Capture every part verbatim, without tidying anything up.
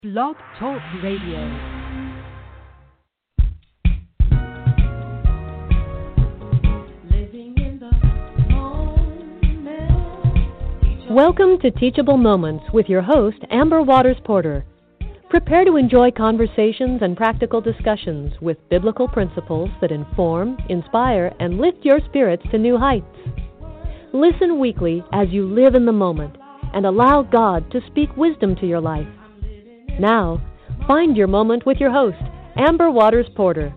Blog Talk Radio. Welcome to Teachable Moments with your host, Amber Waters Porter. Prepare to enjoy conversations and practical discussions with biblical principles that inform, inspire, and lift your spirits to new heights. Listen weekly as you live in the moment and allow God to speak wisdom to your life. Now, find your moment with your host, Amber Waters Porter.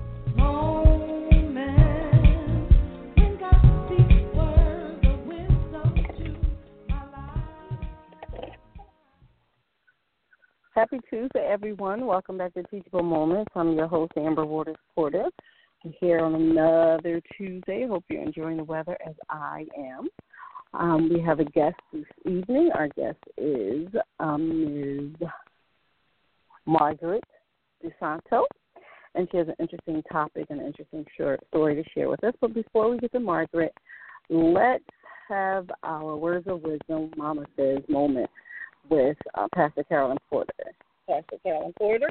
Happy Tuesday, everyone. Welcome back to Teachable Moments. I'm your host, Amber Waters Porter. I'm here on another Tuesday. Hope you're enjoying the weather as I am. Um, we have a guest this evening. Our guest is um, Miz Margaret DeSanto, and she has an interesting topic and an interesting short story to share with us. But before we get to Margaret, let's have our Words of Wisdom, Mama Says moment with uh, Pastor Carolyn Porter. Pastor Carolyn Porter.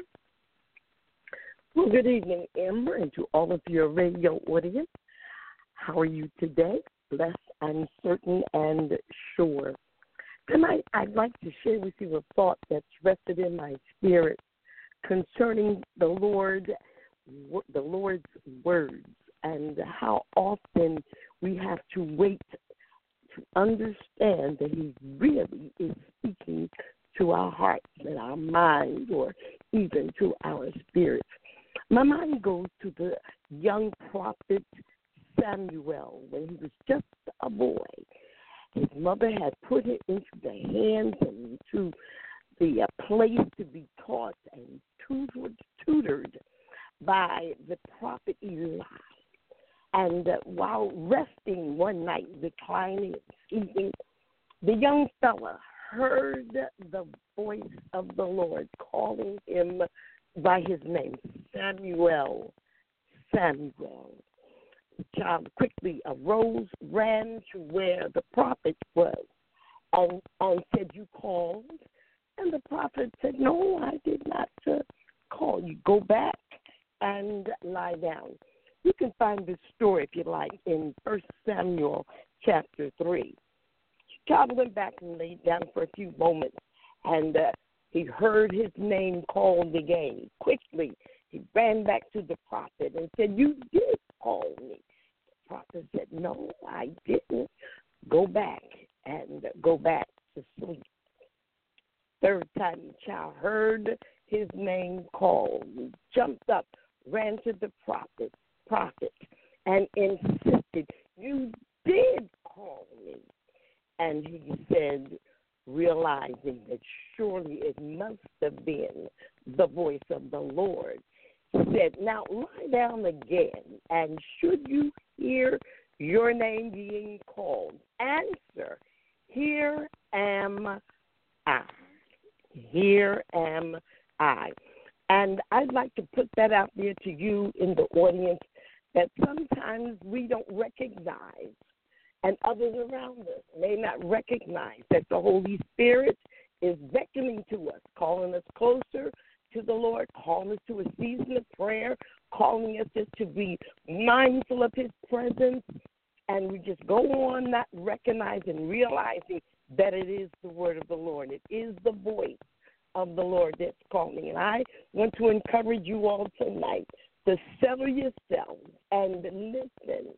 Well, good evening, Amber, and to all of your radio audience. How are you today? Blessed and certain and sure. Tonight, I'd like to share with you a thought that's rested in my spirit concerning the Lord, the Lord's words, and how often we have to wait to understand that He really is speaking to our hearts and our minds, or even to our spirits. My mind goes to the young prophet Samuel when he was just a boy. His mother had put him into the hands and into the uh, place to be taught and tutored, tutored by the prophet Eli. And uh, while resting one night, reclining and sleeping, the young fella heard the voice of the Lord calling him by his name, Samuel, Samuel. The child quickly arose, ran to where the prophet was, and, and said, "You called?" And the prophet said, "No, I did not uh, call you. Go back and lie down." You can find this story, if you like, in First Samuel chapter three. The child went back and laid down for a few moments, and uh, he heard his name called again. Quickly, he ran back to the prophet and said, "You did call me." The prophet said, "No, I didn't. Go back and go back to sleep." Third time the child heard his name called, he jumped up, ran to the prophet, prophet, and insisted, "You did call me." And he said, realizing that surely it must have been the voice of the Lord, said, "Now lie down again, and should you hear your name being called, answer, 'Here am I. Here am I.'" And I'd like to put that out there to you in the audience, that sometimes we don't recognize, and others around us may not recognize, that the Holy Spirit is beckoning to us, calling us closer to the Lord, calling us to a season of prayer, calling us just to be mindful of His presence, and we just go on not recognizing, realizing that it is the word of the Lord. It is the voice of the Lord that's calling. And I want to encourage you all tonight to settle yourselves and listen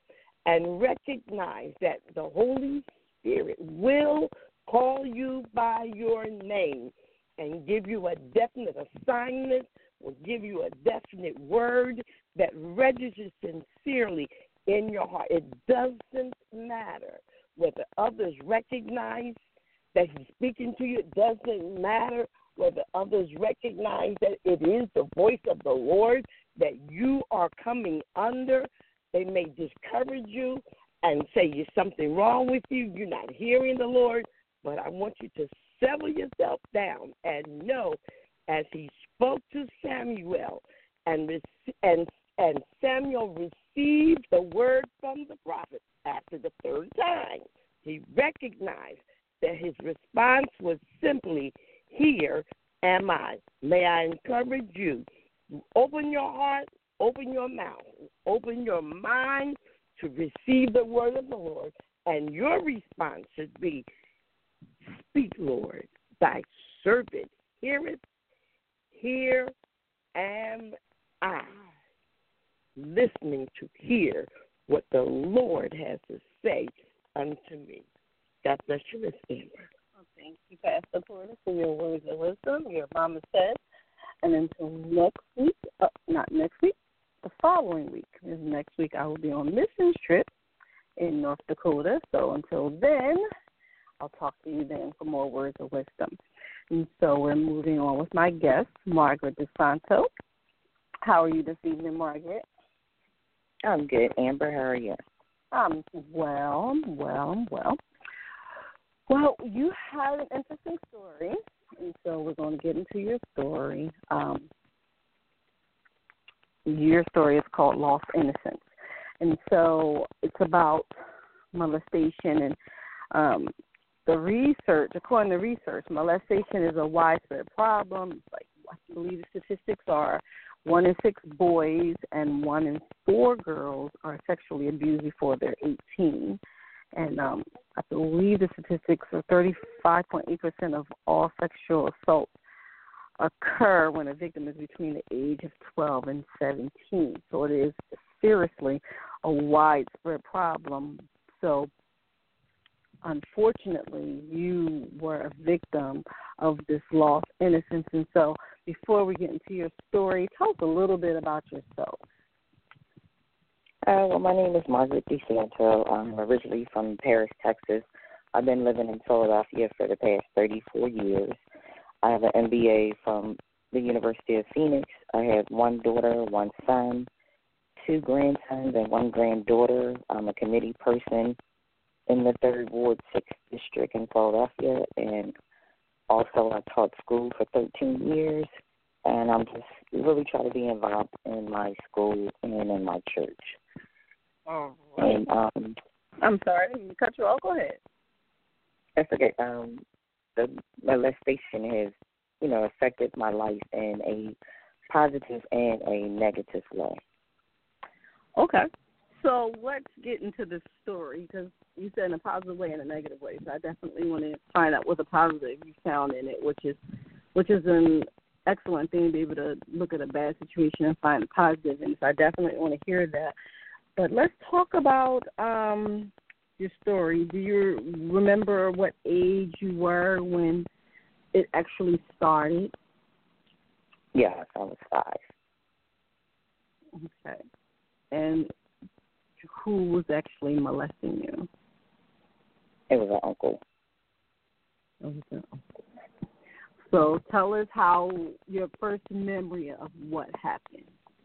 and recognize that the Holy Spirit will call you by your name and give you a definite assignment, will give you a definite word that registers sincerely in your heart. It doesn't matter whether others recognize that He's speaking to you. It doesn't matter whether others recognize that it is the voice of the Lord that you are coming under. They may discourage you and say there's something wrong with you. You're not hearing the Lord. But I want you to settle yourself down and know, as He spoke to Samuel, and and and Samuel received the word from the prophet after the third time, he recognized that his response was simply, "Here am I? May I encourage you, open your heart, open your mouth, open your mind to receive the word of the Lord, and your response should be, speak, Lord, thy servant heareth, here am I, listening to hear what the Lord has to say unto me. God bless you, Miss Amber. Well, thank you, Pastor Porter, for your words of wisdom, your mama said. And until next week, uh, not next week, the following week. Because next week I will be on missions trip in North Dakota. So until then, I'll talk to you then for more words of wisdom. And so we're moving on with my guest, Margaret DeSanto. How are you this evening, Margaret? I'm good, Amber. How are you? I'm well, I'm well, I'm well. Well, you had an interesting story, and so we're going to get into your story. Um, your story is called Lost Innocence, and so it's about molestation. And um, the research, according to research, molestation is a widespread problem. It's like, I believe the statistics are one in six boys and one in four girls are sexually abused before they're eighteen. And um, I believe the statistics are thirty-five point eight percent of all sexual assaults occur when a victim is between the age of twelve and seventeen. So it is seriously a widespread problem. So unfortunately, you were a victim of this lost innocence. And so before we get into your story, tell us a little bit about yourself. Uh, well, my name is Margaret DeSanto. I'm originally from Paris, Texas. I've been living in Philadelphia for the past thirty-four years. I have an M B A from the University of Phoenix. I have one daughter, one son, two grandsons, and one granddaughter. I'm a committee person in the third Ward, sixth District in Philadelphia, and also I taught school for thirteen years, and I'm just really trying to be involved in my school and in my church. All right. And, um, I'm sorry, I didn't cut you off. Go ahead. That's okay. Um, the molestation has, you know, affected my life in a positive and a negative way. Okay. So let's get into this story, because you said in a positive way and a negative way. So I definitely want to find out what the positive you found in it, which is which is an excellent thing to be able to look at a bad situation and find a positive. And so I definitely want to hear that. But let's talk about um, your story. Do you remember what age you were when it actually started? Yes, I was five. Okay. And who was actually molesting you? It was an uncle. It was an uncle. So tell us how your first memory of what happened.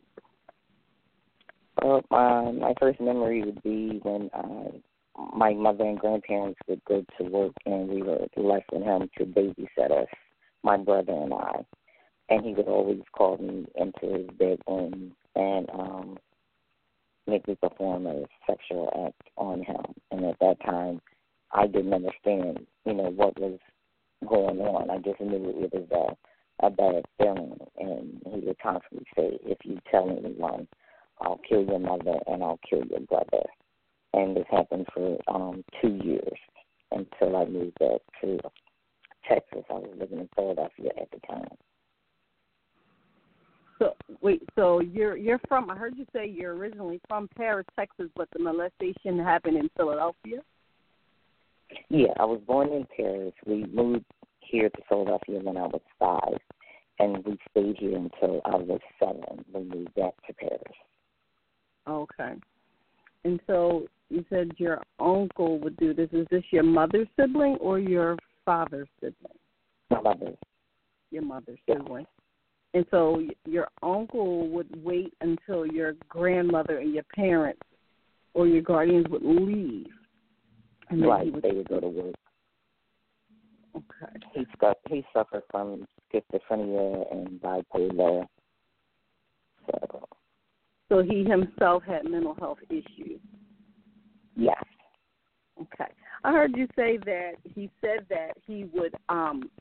Well, my, my first memory would be when uh, my mother and grandparents would go to work and we were left at home to babysit us, my brother and I. And he would always call me into his bedroom and um, make me perform a sexual act on him. And at that time, I didn't understand, you know, what was going on. I just knew it was a, a bad feeling. And he would constantly say, if you tell anyone, I'll kill your mother and I'll kill your brother. And this happened for um, two years until I moved back to Texas. I was living in Philadelphia at the time. So wait, so you're you're from? I heard you say you're originally from Paris, Texas, but the molestation happened in Philadelphia. Yeah, I was born in Paris. We moved here to Philadelphia when I was five, and we stayed here until I was seven. We moved back to Paris. Okay. And so you said your uncle would do this. Is this your mother's sibling or your father's sibling? My mother. Your mother's yeah. sibling. And so your uncle would wait until your grandmother and your parents or your guardians would leave. And then right, he would they would go to work. Okay. He, got, he suffered from schizophrenia and bipolar. So, so he himself had mental health issues. Yes. Okay. I heard you say that he said that he would um,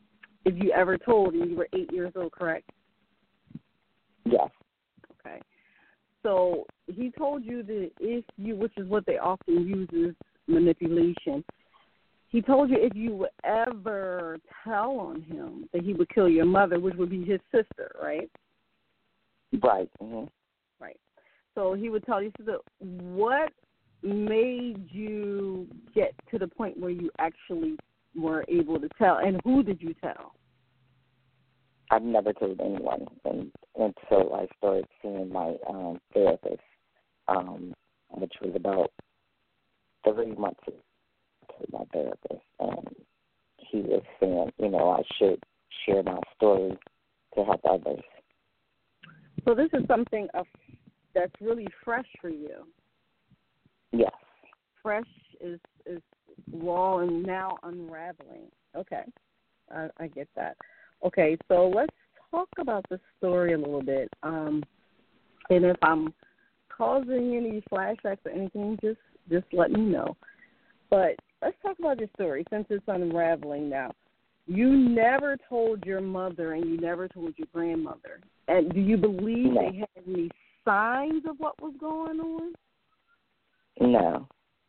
if you ever told, and you were eight years old, correct? Yes. Okay. So he told you that if you, which is what they often use is manipulation, he told you if you would ever tell on him that he would kill your mother, which would be his sister, right? Right. Mm-hmm. Right. So he would tell you, so what made you get to the point where you actually were able to tell, and who did you tell? I've never told anyone and, until I started seeing my um, therapist, um, which was about three months ago. To my therapist, and he was saying, you know, I should share my story to help others. So this is something of, that's really fresh for you. Yes. Fresh is is raw and now unraveling. Okay, I, I get that. Okay, so let's talk about the story a little bit. Um, and if I'm causing any flashbacks or anything, just just let me know. But let's talk about your story since it's unraveling now. You never told your mother and you never told your grandmother. And do you believe no. they had any signs of what was going on? No.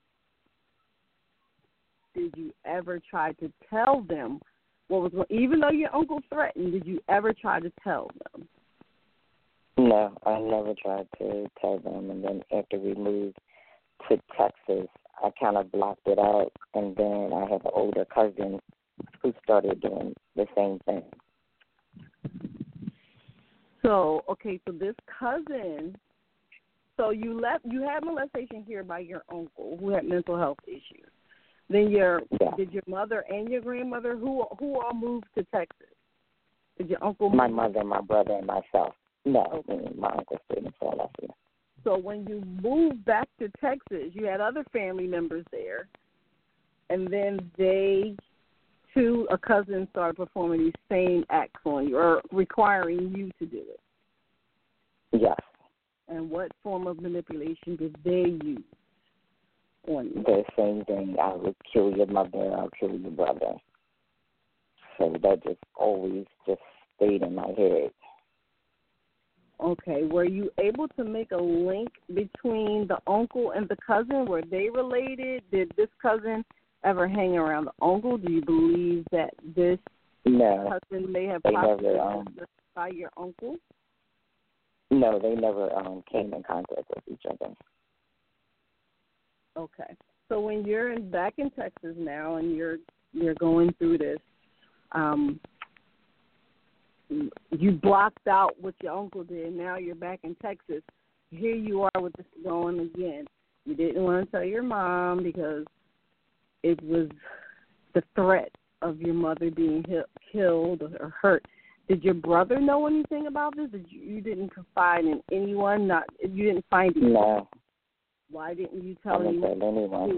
Did you ever try to tell them what was going on? Even though your uncle threatened, did you ever try to tell them? No, I never tried to tell them. And then after we moved to Texas, I kind of blocked it out, and then I have an older cousin who started doing the same thing. So, okay, so this cousin, so you left, you had molestation here by your uncle who had mental health issues. Then your, yeah. did your mother and your grandmother, who who all moved to Texas? Did your uncle move? My mother, my brother, and myself. No, Okay. my uncle stayed in Philadelphia. So when you moved back to Texas, you had other family members there, and then they, too, a cousin started performing these same acts on you or requiring you to do it. Yes. And what form of manipulation did they use on you? The same thing. I would kill your mother, I'll kill your brother. So that just always just stayed in my head. Okay, were you able to make a link between the uncle and the cousin? Were they related? Did this cousin ever hang around the uncle? Do you believe that this no, cousin may have they possibly never, um, been by your uncle? No, they never um, came in contact with each other. Okay, so when you're in, back in Texas now and you're you're going through this, um, you blocked out what your uncle did. Now you're back in Texas. Here you are with this going again. You didn't want to tell your mom because it was the threat of your mother being hit, killed or hurt. Did your brother know anything about this? Did you, you didn't confide in anyone? Not you didn't find it. No. Why didn't you I tell didn't anyone? tell anyone.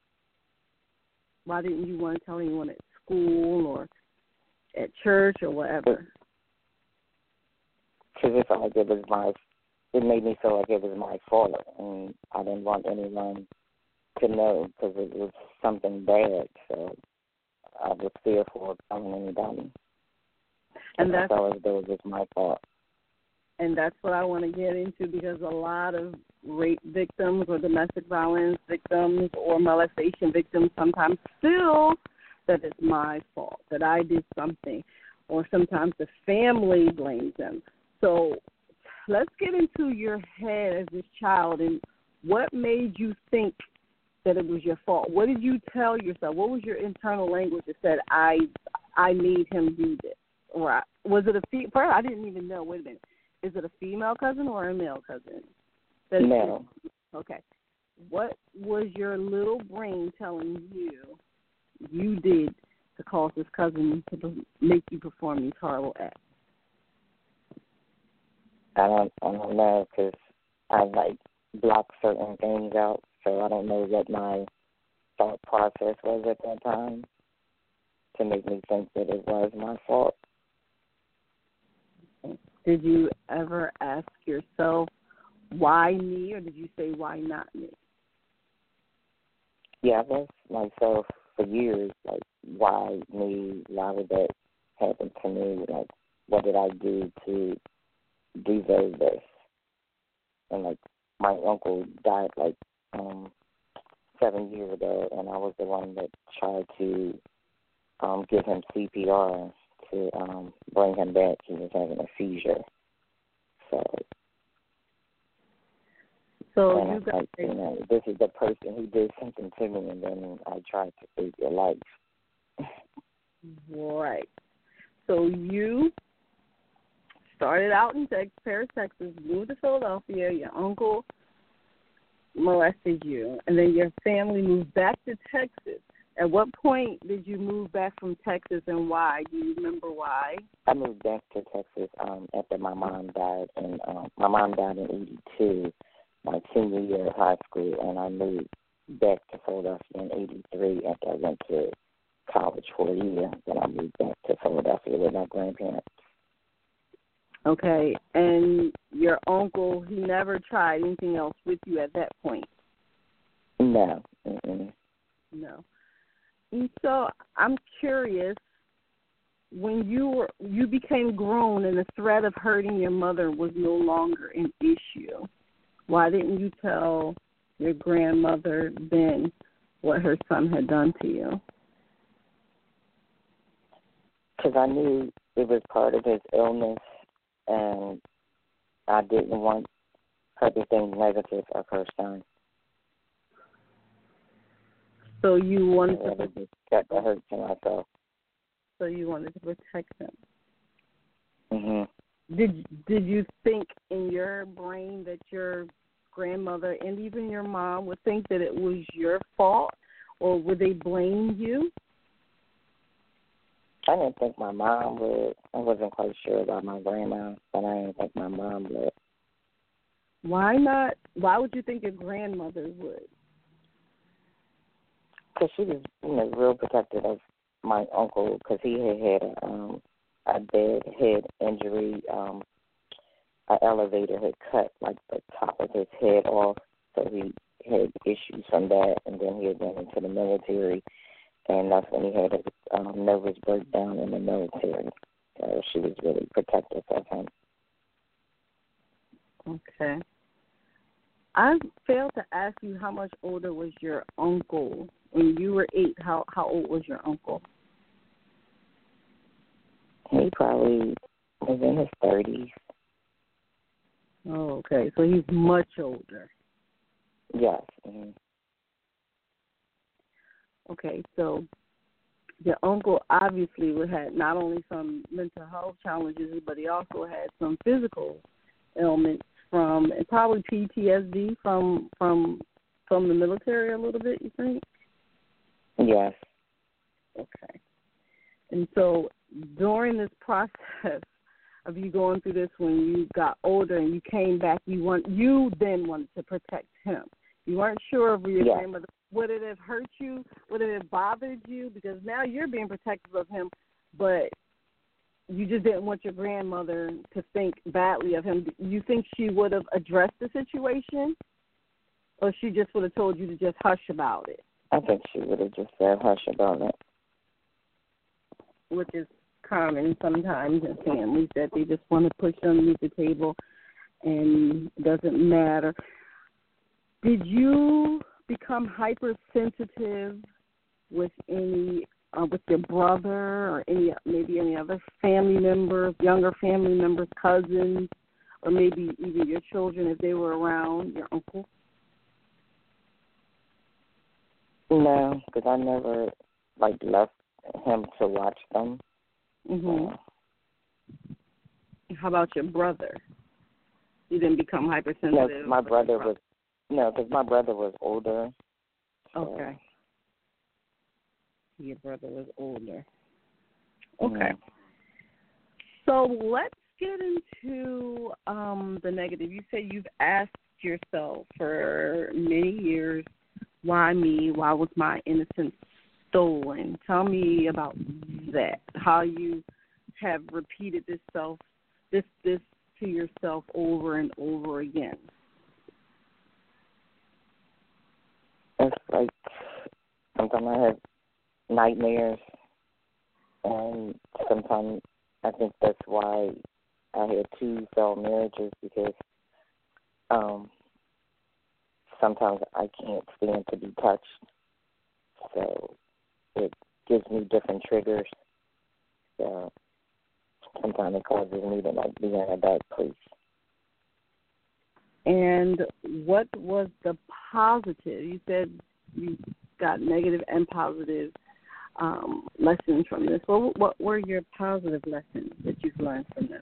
Why didn't you want to tell anyone at school or at church or whatever? Because it felt like it was my, it made me feel like it was my fault, and I didn't want anyone to know because it was something bad. So I was fearful of telling anybody. And that's I felt as though it was my fault. And that's what I want to get into because a lot of rape victims or domestic violence victims or molestation victims sometimes feel that it's my fault, that I did something, or sometimes the family blames them. So let's get into your head as this child and what made you think that it was your fault? What did you tell yourself? What was your internal language that said, I I made him do this? Or was it a female? I didn't even know. Wait a minute. Is it a female cousin or a male cousin? That's No. Okay. What was your little brain telling you you did to cause this cousin to make you perform these horrible acts? I don't, I don't know because I like blocked certain things out, so I don't know what my thought process was at that time to make me think that it was my fault. Did you ever ask yourself, why me, or did you say, why not me? Yeah, I've asked myself for years, like, why me? Why would that happened to me? Like, what did I do to deserve this? And, like, my uncle died, like, um, seven years ago, and I was the one that tried to um, give him C P R to um, bring him back. He was having a seizure. So, So and you I, got like, you know, this is the person who did something to me, and then I tried to save your life. right. So you started out in Texas, Paris, Texas, moved to Philadelphia. Your uncle molested you, and then your family moved back to Texas. At what point did you move back from Texas, and why? Do you remember why? I moved back to Texas um, after my mom died, and um, my mom died in eighty-two, my senior year of high school, and I moved back to Philadelphia in eighty-three after I went to college for a year. Then I moved back to Philadelphia with my grandparents. Okay, and your uncle, he never tried anything else with you at that point? No. Mm-mm. No. And so I'm curious, when you were you became grown and the threat of hurting your mother was no longer an issue, why didn't you tell your grandmother then what her son had done to you? Because I knew it was part of his illness, and I didn't want her to think negative of her son. So you wanted I to just got the hurt to myself. so you wanted to protect him. Mhm. Did did you think in your brain that your grandmother and even your mom would think that it was your fault, or would they blame you? I didn't think my mom would. I wasn't quite sure about my grandma, but I didn't think my mom would. Why not? Why would you think your grandmother would? Because she was, you know, real protective of my uncle, because he had had a, um, a bad head injury. Um, an elevator had cut, like, the top of his head off, so he had issues from that, and then he had went into the military, and that's when he had a um, nervous breakdown in the military. So she was really protective of him. Okay. I failed to ask you how much older was your uncle. When you were eight, how, how old was your uncle? He probably was in his thirties. Oh, okay. So he's much older. Yes. Mm-hmm. Okay, so your uncle obviously would had not only some mental health challenges, but he also had some physical ailments from, and probably P T S D from from from the military a little bit, you think? Yes. Okay. And so during this process of you going through this, when you got older and you came back, you want you then wanted to protect him. You weren't sure of your yes. grandmother. Would it have hurt you? Would it have bothered you? Because now you're being protective of him, but you just didn't want your grandmother to think badly of him. You think she would have addressed the situation, or she just would have told you to just hush about it? I think she would have just said hush about it. Which is common sometimes in families, that they just want to push it underneath the table and it doesn't matter. Did you become hypersensitive with any, uh, with your brother or any, maybe any other family members, younger family members, cousins, or maybe even your children if they were around, your uncle? No, because I never, like, left him to watch them. Mm-hmm. How about your brother? You didn't become hypersensitive? No, my brother was, no, because my brother was older. So. Okay. Your brother was older. Okay. Mm-hmm. So let's get into um, the negative. You say you've asked yourself for many years, why me? Why was my innocence stolen? Tell me about that. How you have repeated this self, this this to yourself over and over again. It's like sometimes I have nightmares, and sometimes I think that's why I had two failed marriages, because um, sometimes I can't stand to be touched. So it gives me different triggers. So sometimes it causes me to like be in a bad place. And what was the positive? You said you got negative and positive um, lessons from this. What, what were your positive lessons that you've learned from this?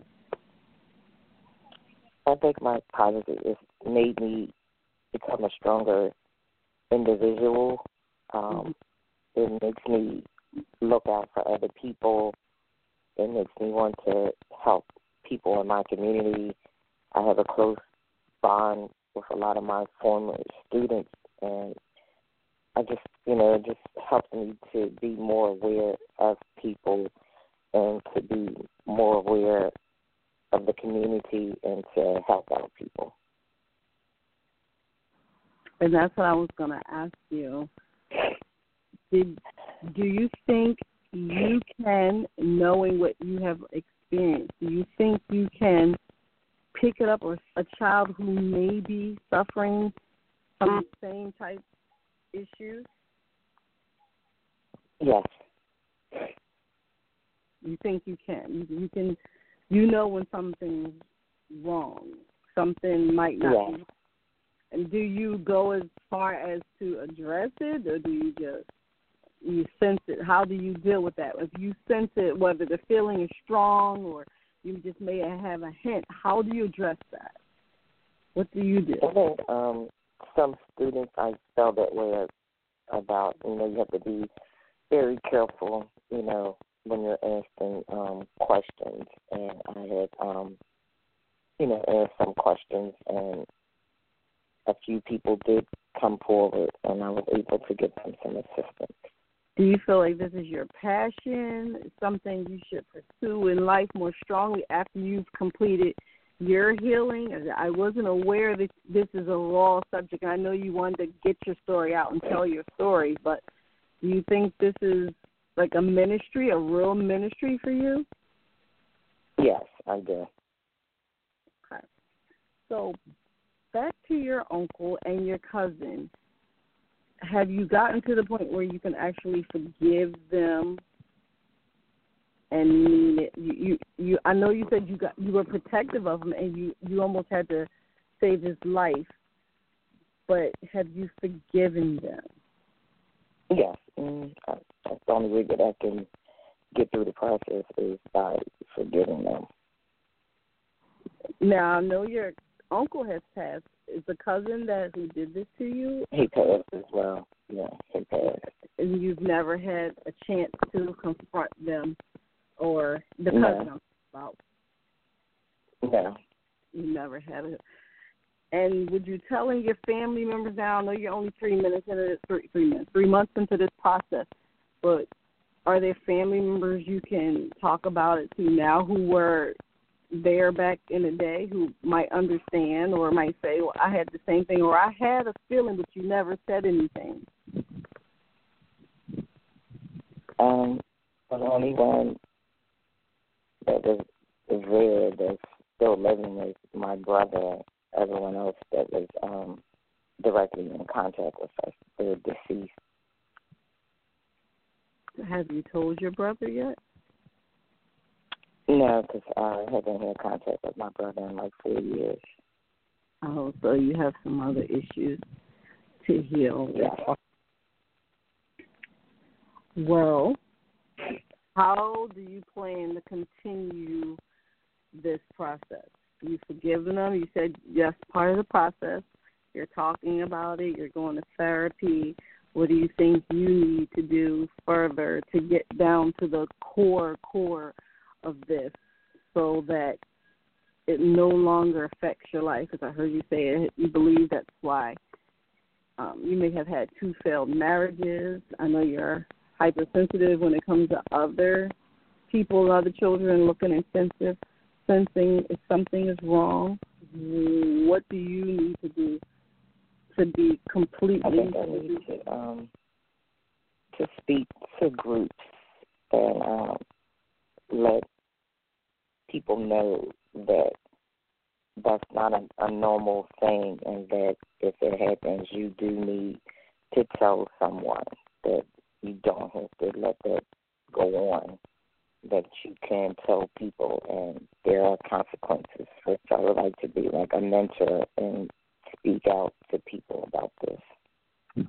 I think my positive is made me become a stronger individual. Um, mm-hmm. It makes me look out for other people. It makes me want to help people in my community. I have a close bond with a lot of my former students, and I just, you know, it just helps me to be more aware of people and to be more aware of the community and to help out people. And that's what I was going to ask you. Did, do you think you can, knowing what you have experienced, do you think you can pick it up, or a child who may be suffering from the same type issues? Yes. You think you can? You, you can. You know when something's wrong, something might not yes. be. And do you go as far as to address it, or do you just you sense it? How do you deal with that? If you sense it, whether the feeling is strong or you just may have a hint, how do you address that? What do you do? I think um, some students, I felt that way about, you know, you have to be very careful, you know, when you're asking um, questions. And I had, um, you know, asked some questions, and a few people did come forward, and I was able to give them some assistance. Do you feel like this is your passion, something you should pursue in life more strongly after you've completed your healing? I wasn't aware that this is a raw subject. I know you wanted to get your story out and tell your story, but do you think this is like a ministry, a real ministry for you? Yes, I do. Okay. So back to your uncle and your cousin. Have you gotten to the point where you can actually forgive them and mean it? You, you, you. I know you said you got you were protective of him, and you, you almost had to save his life. But have you forgiven them? Yes, mm, that's the only way that I can get through the process is by forgiving them. Now I know your uncle has passed. Is the cousin that who did this to you? He passed as well. Yeah, he passed. And you've never had a chance to confront them, or the no. cousin I'm about? No. You never had it. And would you telling your family members now? I know you're only three minutes into this, three, three minutes, three months into this process, but are there family members you can talk about it to now who were there back in the day, who might understand or might say, well, I had the same thing, or I had a feeling, but you never said anything? Um, the only one that was is there that's still living is my brother. Everyone else that was um, directly in contact with us, they're deceased. Have you told your brother yet? No, because I haven't had contact with my brother in like four years. Oh, so you have some other issues to heal. Yeah. Well, how do you plan to continue this process? You've forgiven them. You said yes, part of the process. You're talking about it. You're going to therapy. What do you think you need to do further to get down to the core, core of this so that it no longer affects your life? Because I heard you say it, you believe that's why. Um, you may have had two failed marriages. I know you're hypersensitive when it comes to other people, other children, looking insensitive, sensing if something is wrong. What do you need to do to be completely? I think I need to, um, to speak to groups and um, let people know that that's not a, a normal thing, and that if it happens, you do need to tell someone, that you don't have to let that go on, that you can tell people, and there are consequences. Which I would like to be like a mentor and speak out to people about this.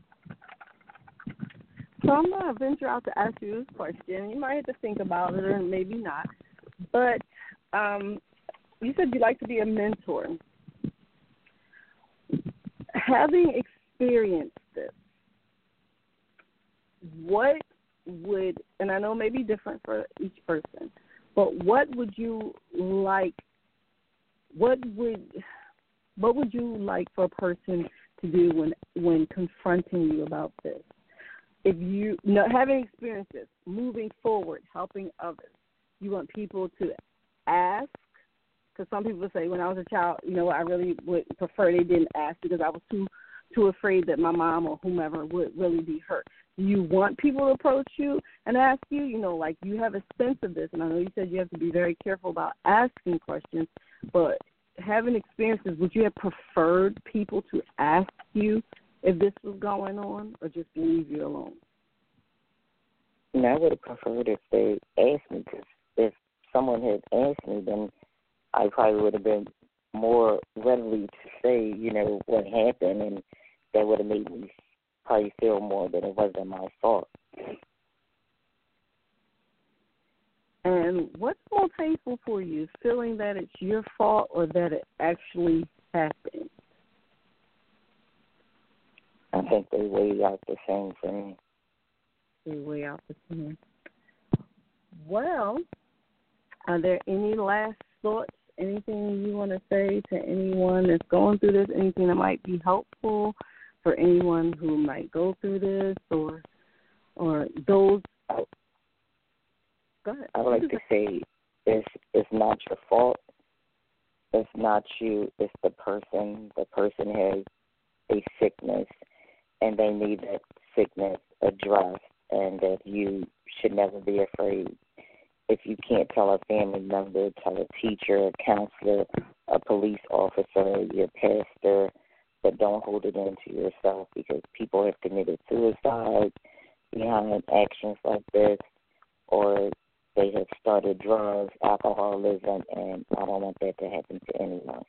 So I'm going to venture out to ask you this question. You might have to think about it, or maybe not. But um, you said you like to be a mentor. Having experienced this, what would, and I know it may be different for each person, but what would you like, what would, what would you like for a person to do when, when confronting you about this? If you, no, having experienced this, moving forward, helping others, you want people to ask, because some people say, when I was a child, you know, I really would prefer they didn't ask because I was too too afraid that my mom or whomever would really be hurt. Do you want people to approach you and ask you, you know, like you have a sense of this, and I know you said you have to be very careful about asking questions, but having experiences, would you have preferred people to ask you if this was going on, or just leave you alone? And I would have preferred if they asked me, because if someone had asked me, then I probably would have been more readily to say, you know, what happened, and that would have made me probably feel more that it wasn't my fault. And what's more painful for you, feeling that it's your fault or that it actually happened? I think they weigh out the same for me. They weigh out the same. Well, are there any last thoughts, anything you want to say to anyone that's going through this, anything that might be helpful for anyone who might go through this, or or those? I, Go ahead. I would like to say it's, it's not your fault. It's not you. It's the person. The person has a sickness, and they need that sickness addressed, and that you should never be afraid. If you can't tell a family member, tell a teacher, a counselor, a police officer, your pastor, but don't hold it into yourself, because people have committed suicide behind actions like this, or they have started drugs, alcoholism, and I don't want that to happen to anyone.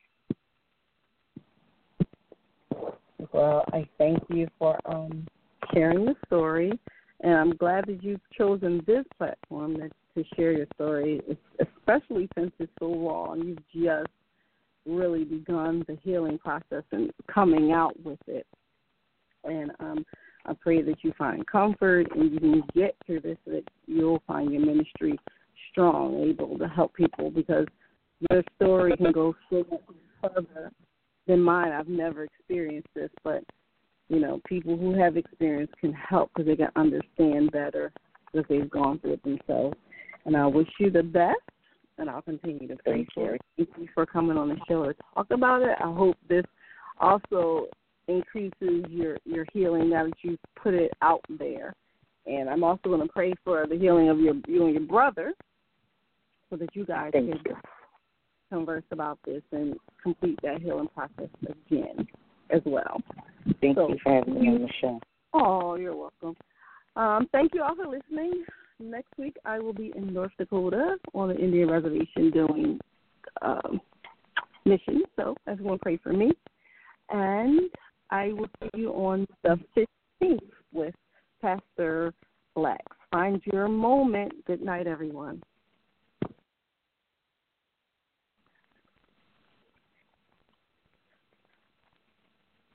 Well, I thank you for um, sharing the story, and I'm glad that you've chosen this platform to, to share your story, especially since it's so raw and you've just really begun the healing process and coming out with it. And um, I pray that you find comfort and you can get through this, so that you'll find your ministry strong, able to help people, because your story can go so much further than mine. I've never experienced this, but, you know, people who have experience can help because they can understand better because they've gone through it themselves. And I wish you the best, and I'll continue to pray for it. Thank you for coming on the show to talk about it. I hope this also increases your, your healing now that you've put it out there. And I'm also going to pray for the healing of your you and your brother, so that you guys Thank can you. converse about this and complete that healing process again as well. Thank so, you for having me on the show. Oh, you're welcome. Um, thank you all for listening. Next week I will be in North Dakota on the Indian Reservation doing um, missions, so everyone pray for me. And I will see you on the fifteenth with Pastor Blacks. Find your moment. Good night, everyone.